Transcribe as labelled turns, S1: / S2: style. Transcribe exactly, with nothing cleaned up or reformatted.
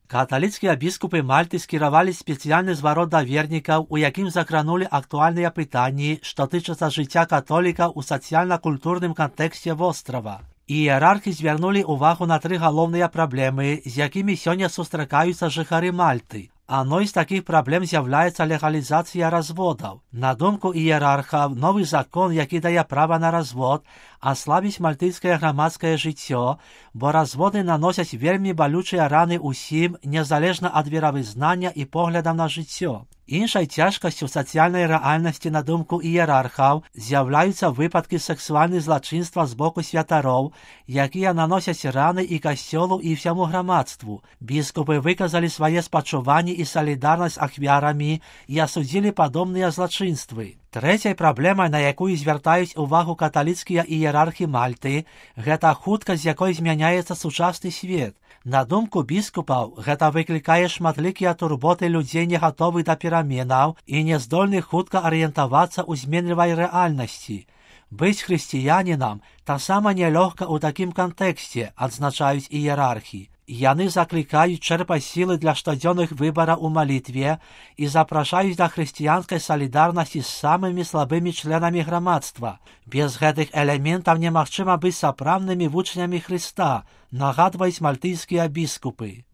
S1: Каталіцкія біскупы Мальты скіравалі спецыяльны зварот да вернікаў, у якім закранулі актуальныя пытанні, што тычацца жыцця католікаў у сацыяльна-культурным кантэксце вострава. Іерархі звярнулі ўвагу на тры галоўныя праблемы, з якімі сёння сустракаюцца жыхары Мальты. Адной з такіх праблем з'яўляецца легалізацыя разводаў. На думку іерархаў, новы закон, які дае права на развод, аслабіць мальтыйскае грамадскае жыццё, бо разводы наносяць вельмі балючыя раны ўсім, незалежна ад веравызнання і поглядаў на жыццё. Іншай цяжкасцю сацыяльнай рэальнасці, на думку іерархаў, з'яўляюцца выпадкі сексуальных злачынства з боку святароў, якія наносяць раны і касцёлу, і ўсяму грамадству. Біскупы выказалі свае спачуванні і салідарнасць з ахвярамі і асудзілі падобныя злачынствы. Трэцяй праблемай, на якую звяртаюць увагу каталіцкія іерархі Мальты, гэта хуткасць, з якой змяняецца сучасны свет. На думку біскупаў, гэта выклікае шматлікія турботы людзей, не гатовых да пераменаў і не здольных хутка арыентавацца ў зменлівай рэальнасці. Быць хрысціянінам таксама нялёгка ў такім кантэксце, адзначаюць іерархі. Яны заклікаюць чэрпаць сілы для штодзённых выбараў у малітве і запрашаюць да хрысціянскай салідарнасці з самымі слабымі членамі грамадства. Без гэтых элементаў немагчыма быць сапраўднымі вучнямі Хрыста, нагадваюць мальтыйскія біскупы.